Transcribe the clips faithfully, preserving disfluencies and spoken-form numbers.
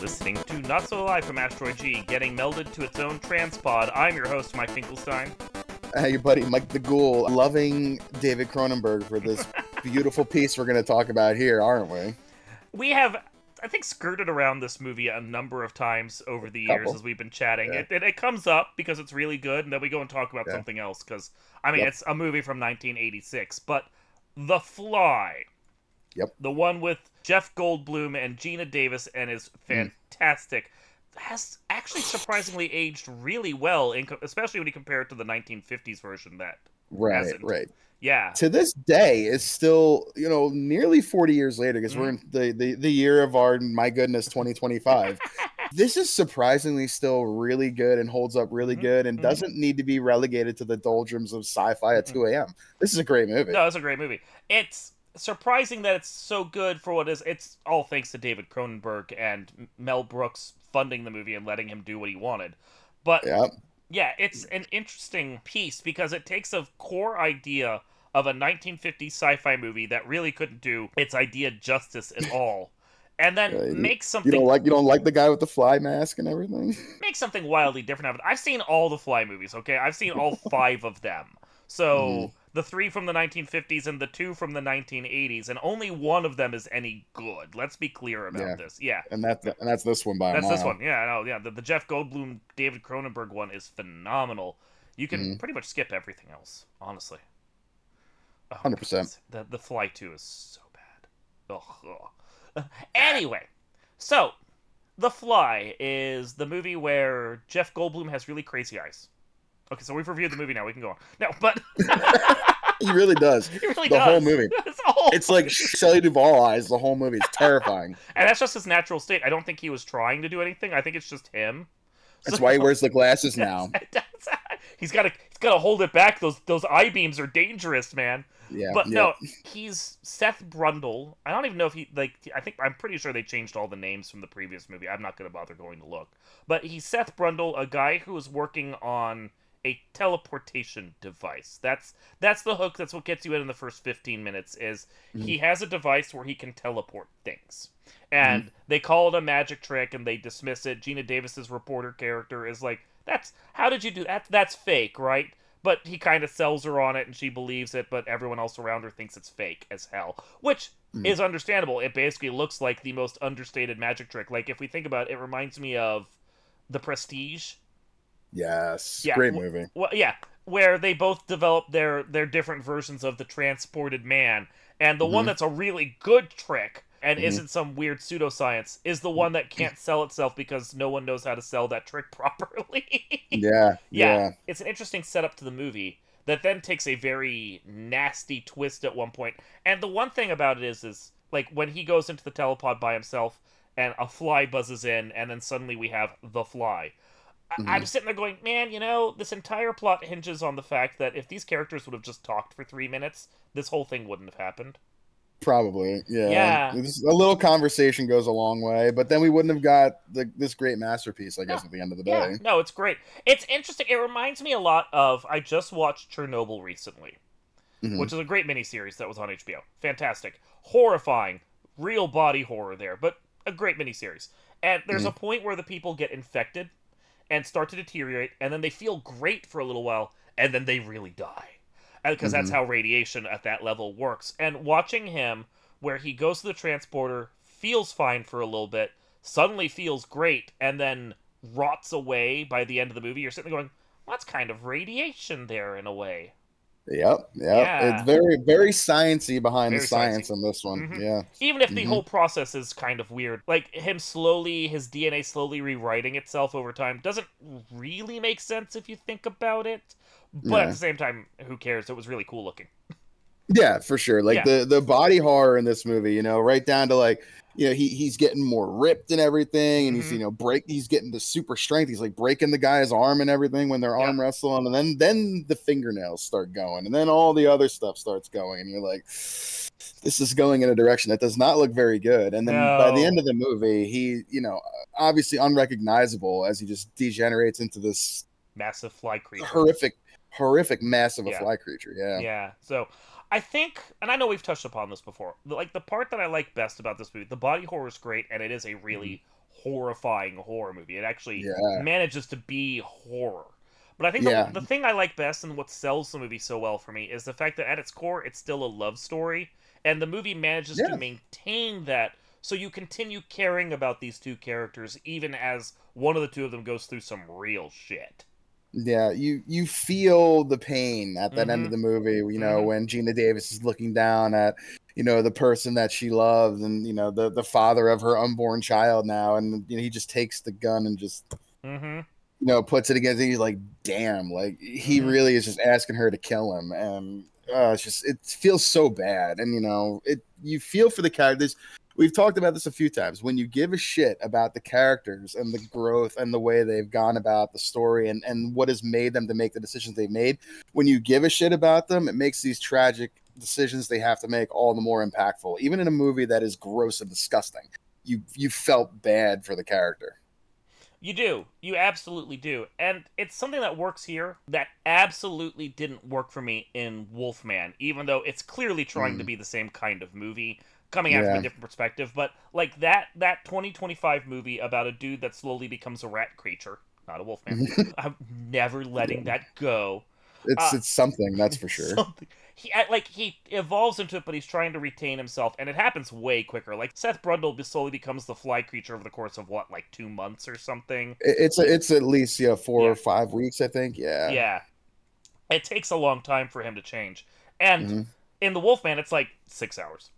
listening to Not So Alive from Asteroid G, getting melded to its own transpod. I'm your host, Mike Finkelstein. Hey, buddy, Mike the Ghoul, loving David Cronenberg for this beautiful piece we're going to talk about here, aren't we? We have, I think, skirted around this movie a number of times over the years Couple. as we've been chatting. Yeah. It, it, it comes up because it's really good, and then we go and talk about Yeah. something else, because, I mean, Yep. it's a movie from nineteen eighty-six, but The Fly. Yep. The one with Jeff Goldblum and Gina Davis and is fantastic. Has actually surprisingly aged really well, in co- especially when you compare it to the nineteen fifties version that Right, hasn't. right. Yeah. To this day, it's still, you know, nearly forty years later, because we're in the, the, the year of our, my goodness, twenty twenty-five. This is surprisingly still really good and holds up really Mhm, good and mhm. doesn't need to be relegated to the doldrums of sci-fi at Mhm. two a.m. This is a great movie. No, it's a great movie. It's surprising that it's so good for what it is. It's all thanks to David Cronenberg and Mel Brooks funding the movie and letting him do what he wanted. But Yeah. yeah, it's an interesting piece because it takes a core idea of a nineteen fifties sci-fi movie that really couldn't do its idea justice at all, and then Uh, you- make You something don't like you don't like the guy with the fly mask and everything? make something wildly different out of it. I've seen all the Fly movies, okay? I've seen all five of them. So, Mhm. the three from the nineteen fifties and the two from the nineteen eighties, and only one of them is any good. Let's be clear about Yeah. this. Yeah. And that's and that's this one by a That's this mile. one. Yeah, no, yeah. The, the Jeff Goldblum, David Cronenberg one is phenomenal. You can Mhm. pretty much skip everything else, honestly. Oh, one hundred percent. The, the Fly two is so bad. Ugh, ugh. Anyway, so The Fly is the movie where Jeff Goldblum has really crazy eyes. Okay, so we've reviewed the movie now. We can go on. No, but He really does. he really The does. whole movie. It's, a whole It's like movie. Shelley Duvall eyes the whole movie. It's terrifying. And that's just his natural state. I don't think he was trying to do anything. I think it's just him. That's So- why he wears the glasses now. he's got to he's got to hold it back. Those those eye beams are dangerous, man. Yeah. But yeah. no, he's Seth Brundle. I don't even know if he like. I think I'm pretty sure they changed all the names from the previous movie. I'm not going to bother going to look. But he's Seth Brundle, a guy who is working on a teleportation device. That's that's the hook. That's what gets you in in the first fifteen minutes. Is he has a device where he can teleport things, and they call it a magic trick, and they dismiss it. Gina Davis's reporter character is like, "That's how did you do that? That's fake, right?" But he kind of sells her on it, and she believes it, but everyone else around her thinks it's fake as hell, which Mhm. is understandable. It basically looks like the most understated magic trick. Like, if we think about it, it reminds me of The Prestige. Yes. Yeah, Great w- movie. Well, yeah, where they both develop their, their different versions of the transported man, and the one Mhm. that's a really good trick and Mhm. isn't some weird pseudoscience is the one that can't sell itself because no one knows how to sell that trick properly. Yeah. Yeah, Yeah. it's an interesting setup to the movie that then takes a very nasty twist at one point. And the one thing about it is, is like when he goes into the telepod by himself and a fly buzzes in, and then suddenly we have the fly. I- I'm Mhm. sitting there going, man, you know, this entire plot hinges on the fact that if these characters would have just talked for three minutes, this whole thing wouldn't have happened. Probably. Yeah. Yeah. This- a little conversation goes a long way, but then we wouldn't have got the, this great masterpiece, I guess, No. at the end of the Yeah, day. no, it's great. It's interesting. It reminds me a lot of, I just watched Chernobyl recently, Mhm. which is a great miniseries that was on H B O. Fantastic. Horrifying. Real body horror there, but a great miniseries. And there's a point where the people get infected and start to deteriorate, and then they feel great for a little while, and then they really die. Because that's Mhm. how radiation at that level works. And watching him, where he goes to the transporter, feels fine for a little bit, suddenly feels great, and then rots away by the end of the movie, you're sitting there going, well, that's kind of radiation there in a way. Yep. Yep. Yeah. It's very, very sciencey behind Very the science sciencey. in this one. Mhm. Yeah. Even if the Mhm. whole process is kind of weird, like him slowly, his D N A slowly rewriting itself over time doesn't really make sense if you think about it. But at Yeah. the same time, who cares? It was really cool looking. Yeah, for sure. Like Yeah. the the body horror in this movie, you know, right down to like, you know, he he's getting more ripped and everything, and he's Mhm. you know break he's getting the super strength. He's like breaking the guy's arm and everything when they're Yeah. arm wrestling, and then then the fingernails start going, and then all the other stuff starts going, and you're like, this is going in a direction that does not look very good. And then by the No. end of the movie, he you know obviously unrecognizable as he just degenerates into this Massive fly creature. horrific horrific mass of a Yeah. fly creature. Yeah. Yeah. So I think, and I know we've touched upon this before, like the part that I like best about this movie, the body horror is great, and it is a Mhm. really horrifying horror movie. It actually Yeah, manages to be horror. But I think the yeah, the thing I like best and what sells the movie so well for me is the fact that at its core, it's still a love story, and the movie manages to yeah. maintain that, so you continue caring about these two characters even as one of the two of them goes through some real shit. Yeah, you you feel the pain at that end Mm-hmm. of the movie, you know, Mm-hmm. when Gina Davis is looking down at, you know, the person that she loves and, you know, the the father of her unborn child now, and you know, he just takes the gun and just, Mm-hmm. you know, puts it against it. He's like, damn, like he Mm-hmm. really is just asking her to kill him. And uh, it's just, it feels so bad. And, you know, it, you feel for the characters. We've talked about this a few times. When you give a shit about the characters and the growth and the way they've gone about the story and, and what has made them to make the decisions they made, when you give a shit about them, it makes these tragic decisions they have to make all the more impactful. Even in a movie that is gross and disgusting, you you felt bad for the character. You do. You absolutely do. And it's something that works here that absolutely didn't work for me in Wolfman, even though it's clearly trying to Mm, be the same kind of movie, coming at it from a yeah. different perspective. But like that that twenty twenty-five movie about a dude that slowly becomes a rat creature, not a wolfman. I'm never letting Yeah. that go. It's Uh, it's something, that's for sure. something he I- like he evolves into it, but he's trying to retain himself, and it happens way quicker. Like Seth Brundle be- slowly becomes the fly creature over the course of what, like two months or something. It, it's Like, it's at least yeah four yeah, or five weeks, I think. Yeah. yeah. It takes a long time for him to change, and Hmm. in the Wolfman, it's like six hours,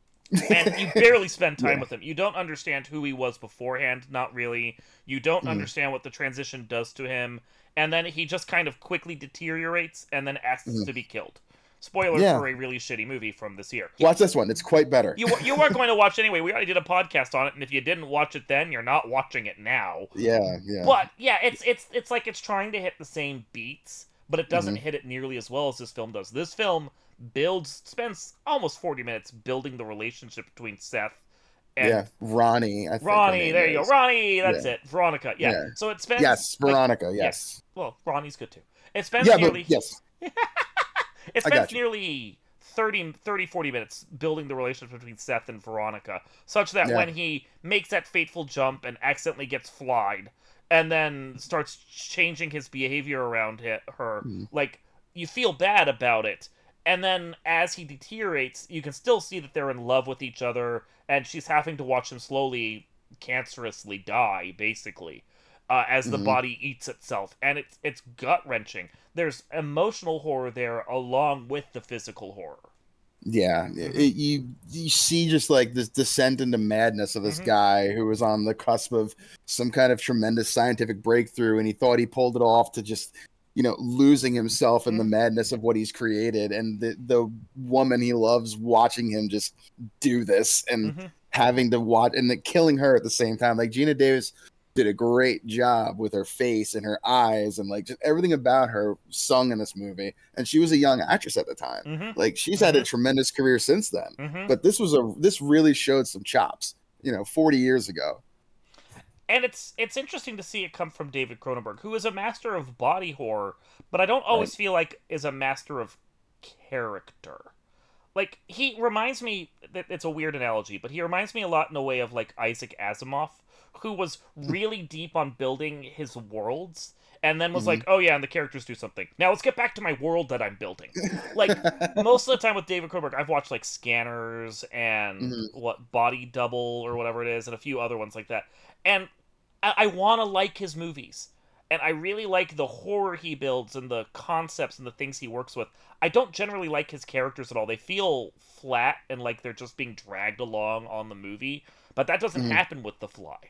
and you barely spend time Yeah. with him. You don't understand who he was beforehand, not really. You don't Hmm. understand what the transition does to him, and then he just kind of quickly deteriorates and then asks Hmm. to be killed. Spoiler Yeah. for a really shitty movie from this year. Watch this one. It's quite better. You you weren't going to watch anyway. We already did a podcast on it, and if you didn't watch it then, you're not watching it now. Yeah. Yeah. But yeah, it's it's it's like it's trying to hit the same beats, but it doesn't Hmm. hit it nearly as well as this film does. This film builds spends almost forty minutes building the relationship between Seth and Yeah. Ronnie, I think her Ronnie. name There you go, is. Ronnie. That's Yeah. it. Veronica. Yeah. Yeah. So it spends Yes. like Veronica. yeah. Yes. Well, Ronnie's good too. It spends Yeah. But nearly yes, it I spends got you. nearly thirty, thirty, forty minutes building the relationship between Seth and Veronica, such that Yeah. when he makes that fateful jump and accidentally gets flied, and then starts changing his behavior around hi- her, Mhm. like, you feel bad about it. And then as he deteriorates, you can still see that they're in love with each other, and she's having to watch him slowly, cancerously die, basically. Uh, as the Mhm. body eats itself, and it's it's gut wrenching. There's emotional horror there along with the physical horror. Yeah, it, Hmm. you you see just like this descent into madness of this Hmm. guy who was on the cusp of some kind of tremendous scientific breakthrough, and he thought he pulled it off to just, you know, losing himself in the Hmm. madness of what he's created, and the the woman he loves watching him just do this and Hmm. having to watch and then killing her at the same time. Like Gina Davis did a great job with her face and her eyes and like just everything about her sung in this movie. And she was a young actress at the time. Hmm. Like she's had a Hmm. tremendous career since then. Hmm. But this was a this really showed some chops, you know, forty years ago. And it's it's interesting to see it come from David Cronenberg, who is a master of body horror, but I don't Right. always feel like is a master of character. Like he reminds me that it's a weird analogy, but he reminds me a lot in a way of like Isaac Asimov, who was really deep on building his worlds and then was Mhm. like, "Oh yeah, and the characters do something. Now let's get back to my world that I'm building." Like most of the time with David Cronenberg, I've watched like Scanners and Mhm. what Body Double or whatever it is, and a few other ones like that. And I, I want to like his movies, and I really like the horror he builds and the concepts and the things he works with. I don't generally like his characters at all. They feel flat and like they're just being dragged along on the movie, but that doesn't Mhm. happen with The Fly.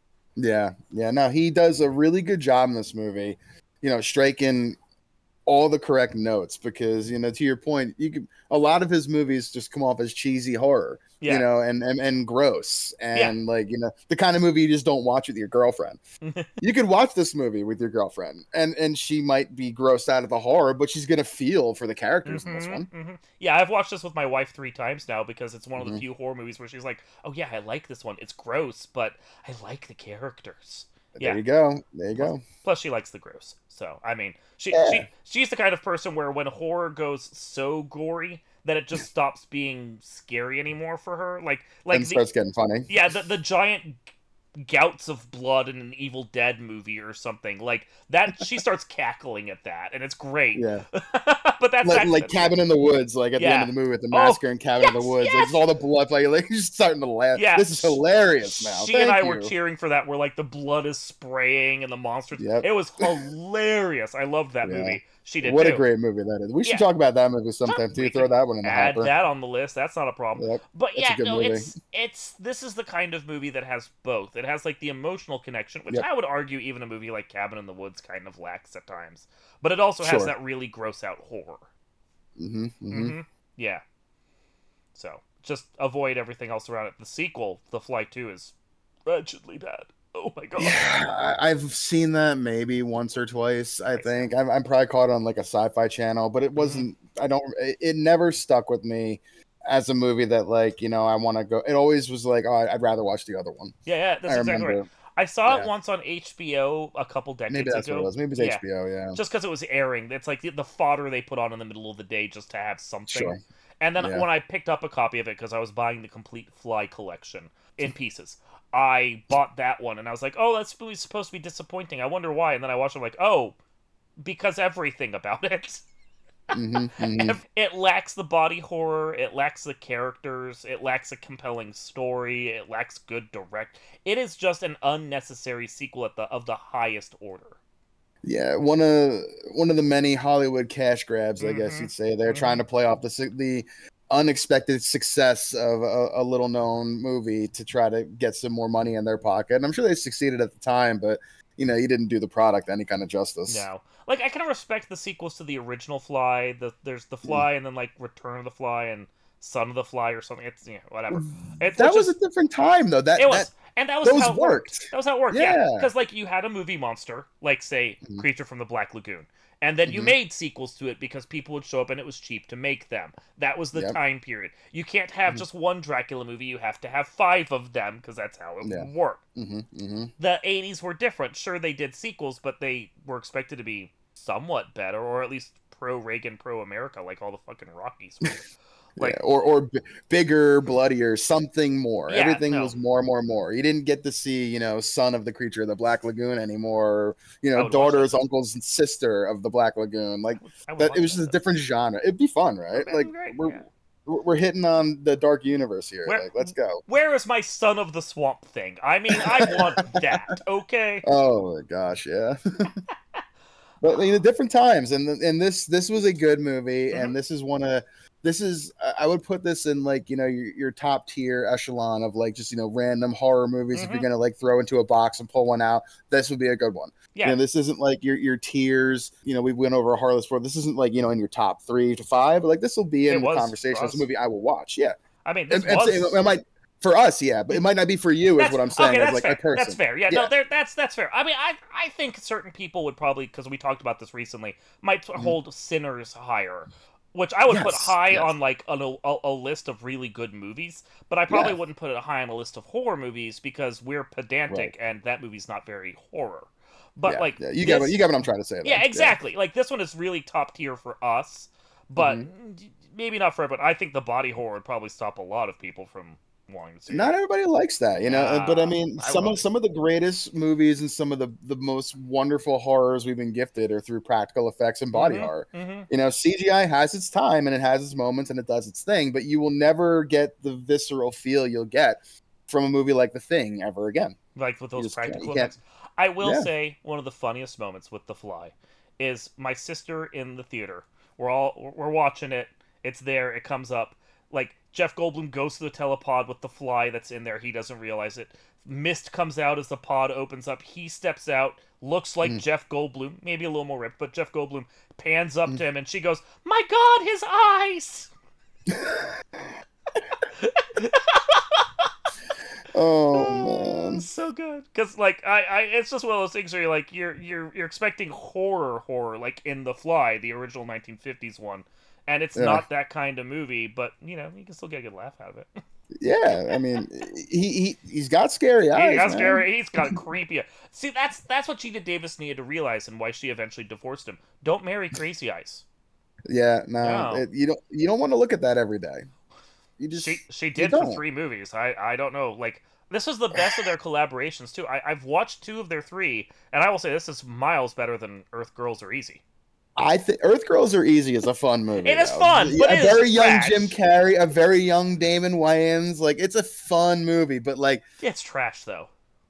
Yeah, yeah. No, he does a really good job in this movie, you know, striking all the correct notes because, you know, to your point, you could a lot of his movies just come off as cheesy horror, you Yeah. know, and and, and gross Yeah. and like, you know, the kind of movie you just don't watch with your girlfriend. You could watch this movie with your girlfriend and and she might be grossed out of the horror, but she's gonna feel for the characters in this Hmm. one. Hmm. Yeah, I've watched this with my wife three times now because it's one of the Mhm. few horror movies where she's like, "Oh yeah, I like this one. It's gross, but I like the characters." There Yeah. you go. There you Plus, go. plus she likes the gross. So I mean, she Yeah. she she's the kind of person where when horror goes so gory that it just stops being scary anymore for her. Like like And the starts getting funny. yeah the the giant gouts of blood in an Evil Dead movie or something like that. She starts cackling at that, and it's great. Yeah. But that's Like, actually like Cabin in the Woods, like at the end of yeah. the movie with the Oh massacre in Cabin in the yes, Woods, like just yes. all the blood, like, like you're just starting to laugh. Yeah, This is hilarious now. she and Thank I were you. cheering for that, where like the blood is spraying and the monsters. Yep. It was hilarious. I loved that Yeah. movie. She did What too. a great movie that is. We should Yeah, talk about that movie so sometime too. we Throw could that one in the add hopper. that on the list. That's not a problem. Yep. But That's a yeah, good no, movie. it's it's this is the kind of movie that has both. It has like the emotional connection, which Yep. I would argue even a movie like Cabin in the Woods kind of lacks at times. But it also has Sure. that really gross out horror. Mm-hmm. Mm-hmm. Mm-hmm. Yeah. So just avoid everything else around it. The sequel, The Fly Two, is wretchedly bad. Oh my god. Yeah, I- I've seen that maybe once or twice. I I see. think I'm, I'm probably caught on like a sci-fi channel, but it Mm-hmm. wasn't. I don't. It, it never stuck with me as a movie that like you know I want to go. It always was like, oh, I'd rather watch the other one. Yeah, yeah, that's I exactly remember. right. I saw it Yeah. once on H B O a couple decades Maybe that's ago. what it was. Maybe it's Yeah. H B O. Yeah. Just because it was airing. It's like the, the fodder they put on in the middle of the day just to have something. Sure. And then Yeah. when I picked up a copy of it because I was buying the complete Fly collection in pieces, I bought that one and I was like, oh, that's really supposed to be disappointing. I wonder why. And then I watched it like, oh, because everything about it. Mm-hmm, mm-hmm. It lacks the body horror, it lacks the characters, it lacks a compelling story, it lacks good direct. It is just an unnecessary sequel at the of the highest order. Yeah, one of one of the many Hollywood cash grabs, I guess Mhm. you'd say. They're Mhm. trying to play off the su- the unexpected success of a, a little known movie to try to get some more money in their pocket. And I'm sure they succeeded at the time, but you know, you didn't do the product any kind of justice. No. Like I kind of respect the sequels to the original Fly. The there's the Mm. Fly and then like Return of the Fly and Son of the Fly or something. It's yeah, whatever. It's That which was is- a different time though. That it was. that And that was those how it worked. worked. That was how it worked. Yeah, Yeah. because like you had a movie monster, like say Mhm. Creature from the Black Lagoon, and then you Mhm. made sequels to it because people would show up and it was cheap to make them. That was the Yep. time period. You can't have Mhm. just one Dracula movie. You have to have five of them because that's how it Yeah. worked. hmm hmm The eighties were different. Sure, they did sequels, but they were expected to be somewhat better, or at least pro Reagan, pro America, like all the fucking Rockies were. Like, yeah, or or b- bigger, bloodier, something more. Yeah, Everything no. was more, more, more. You didn't get to see, you know, son of the creature of the Black Lagoon anymore. Or, you I know, would watch daughter's uncle's sister of the Black Lagoon. Like I would that. watch It was just a that. different genre. It'd be fun, right? That'd be Like great, we're yeah. we're we're hitting on the dark universe here. Where- Like, let's go. Where is my Son of the Swamp thing? I mean, I want that. Okay. Oh my gosh, yeah. But you know, different times, and and this this was a good movie, Mhm. and this is one of this is I would put this in like you know your, your top tier echelon of like just you know random horror movies. If you're Mhm. gonna like throw into a box and pull one out, this would be a good one. Yeah. You know, this isn't like your your tiers. You know, we went over Heartless Four. This isn't like you know in your top three to five. But like this will be It in the was conversation. for It's a us. movie I will watch. Yeah, I mean, this and, and was. so it, it might for us, yeah, but it might not be for you. Is That's- what I'm saying. Okay, as that's like fair. a person. That's fair. Yeah, Yeah. no, there, that's that's fair. I mean, I I think certain people would probably, because we talked about this recently, might Mhm. hold Sinners higher, which I would put Yes, high yes. on like on a, a, a list of really good movies, but I probably Yeah. wouldn't put it high on a list of horror movies because we're pedantic and that movie's not very horror. But Yeah, like, yeah, you get what this- you get what I'm trying to say. though. Yeah, exactly. Like this one is really top tier for us, but Mm-hmm. maybe not for everyone. I think the body horror would probably stop a lot of people from wanting to see. Not it. everybody likes that, you know. uh, but I Nah, mean, I some would. of some of the greatest movies and some of the the most wonderful horrors we've been gifted are through practical effects and body Mhm, horror. mhm. You know, C G I has its time and it has its moments and it does its thing, but you will never get the visceral feel you'll get from a movie like The Thing ever again. Like with those just can't- practical you can't- effects. I will Yeah. say one of the funniest moments with The Fly is my sister in the theater. We're all we're watching it. It's there. It comes up. Like Jeff Goldblum goes to the telepod with the fly that's in there. He doesn't realize it. Mist comes out as the pod opens up. He steps out, looks like Mm. Jeff Goldblum, maybe a little more ripped, but Jeff Goldblum pans up Mm. to him and she goes, "My God, his eyes!" Oh man. So good, because like I, I, it's just one of those things where you're like you're you're you're expecting horror, horror, like in The Fly, the original nineteen fifties one, and it's Yeah. not that kind of movie, but you know you can still get a good laugh out of it. Yeah, I mean, he, he he's got scary eyes. He has man. scary. He's got a creepy. See, that's that's what Gina Davis needed to realize, and why she eventually divorced him. Don't marry Crazy Eyes. Yeah, no, No. it, you don't you don't want to look at that every day. You just She she you did for don't. three movies. I I don't know. Like this was the best of their collaborations too. I I've watched two of their three, and I will say this is miles better than Earth Girls Are Easy. I think Earth Girls Are Easy is a fun movie. It is though. fun, but a it very is young trash. Jim Carrey, a very young Damon Wayans. Like it's a fun movie, but like It's trash though.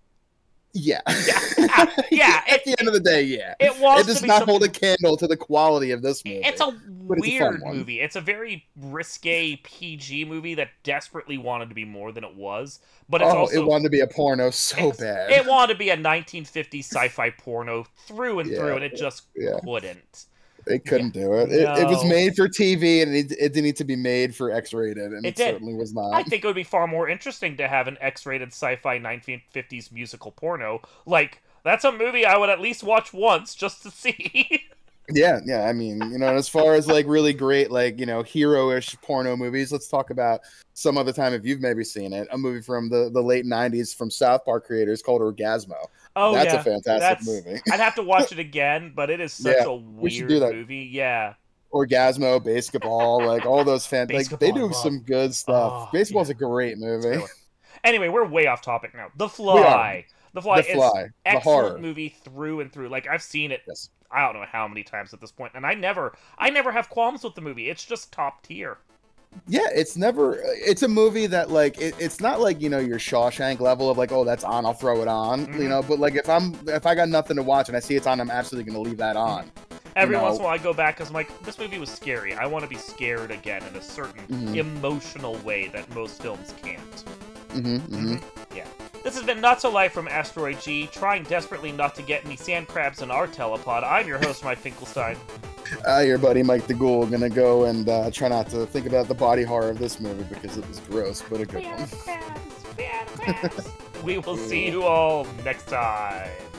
yeah, Yeah, yeah. At It, the end of the day, yeah. it wants It does to be not something- hold a candle to the quality of this movie. It's a but it's a fun weird one. movie. It's a very risque P G movie that desperately wanted to be more than it was. But it's oh, also it wanted to be a porno so it's- bad. It wanted to be a nineteen fifties sci-fi porno through and Yeah, through, and it just yeah. couldn't. They couldn't do it. It, it was No. made for T V, and it, it didn't need to be made for X-rated, and It it, did. certainly was not. I think it would be far more interesting to have an X-rated sci-fi nineteen fifties musical porno. Like, that's a movie I would at least watch once just to see. Yeah, yeah. I mean, you know, as far as like really great, like, you know, hero-ish porno movies, let's talk about some other time if you've maybe seen it. A movie from the, the late nineties from South Park creators called Orgasmo. Oh, That's yeah. a fantastic That's- movie. I'd have to watch it again, but it is such Yeah, a we should weird do that. movie. Yeah. Orgasmo, Basketball, like all those fan like Basketball, they I do love. some good stuff. Oh, Baseball's yeah. a great movie. Really- Anyway, we're way off topic now. The are. Fly. The Fly The is Fly, the excellent horror. movie through and through. Like, I've seen it Yes. I don't know how many times at this point, and I never I never have qualms with the movie. It's just top tier. Yeah, it's never. It's a movie that like it, it's not like, you know, your Shawshank level of like, oh, that's on, I'll throw it on, Mhm. you know. But like if I'm if I got nothing to watch and I see it's on, I'm absolutely gonna leave that on. Every know- once in a while I go back because I'm like, this movie was scary. I want to be scared again in a certain Mhm. emotional way that most films can't. Mm-hmm, mm-hmm. Yeah. This has been Not So Live from Asteroid G, trying desperately not to get any sand crabs in our telepod. I'm your host, Mike Finkelstein. Uh, your buddy Mike the Ghoul gonna go and uh, try not to think about the body horror of this movie because it was gross, but a good one. We will see you all next time.